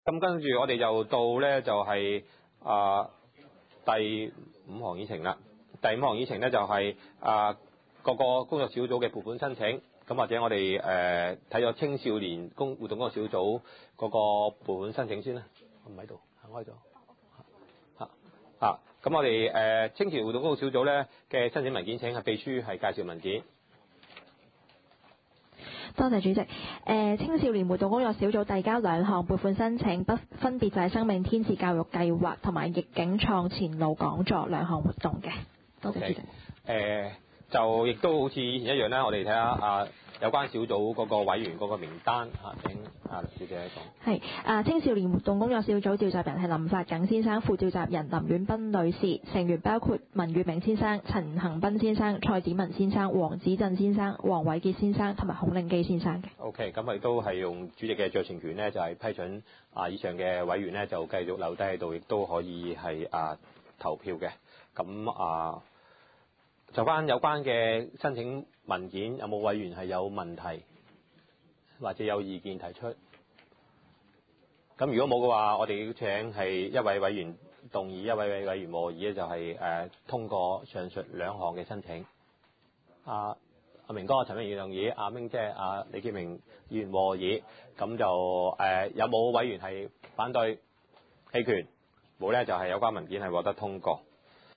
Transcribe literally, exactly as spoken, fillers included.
咁跟住我哋就到咧就係、是、啊、呃、第五項議程啦。第五項議程咧就係、是、啊、呃、各個工作小組嘅撥款申請。咁或者我哋誒睇咗青少年工活動嗰個小組嗰個撥款申請先啦。我唔喺度，行開咗。嚇嚇咁我哋誒、呃、青少年活動嗰個小組咧嘅申請文件，請係秘書係介紹文件。 多謝主席。誒、呃，青少年活動工作小組遞交兩項撥款申請，不分別就係生命天使教育計劃同埋逆境創前路講座兩項活動嘅。多謝主席。誒、 okay. 呃，就亦都好似以前一樣啦，我哋睇下啊有關小組嗰個委員嗰個名單嚇，請啊小姐講。 係啊，青少年活動工作小組召集人係林發耿先生，副召集人林婉斌女士，成員包括文月明先生、陳恒斌先生、蔡子文先生、黃子振先生、黃偉傑先生同埋孔令基先生嘅。 OK，咁我亦都係用主席嘅酌情權呢，就係、是、批准啊以上嘅委員呢，就繼續留低喺度，亦都可以係啊投票嘅。咁啊。就翻有關嘅申請文件，有冇委員係有問題或者有意見提出？咁如果冇嘅話，我哋要請係一位委員動議，一位委員和議咧，就係、是、誒、呃、通過上述兩項嘅申請。阿阿明哥、陳明議員動議，阿明姐、阿李建明議員和議，咁就誒、呃、有冇委員係反對棄權？冇咧，就係有關文件係獲得通過。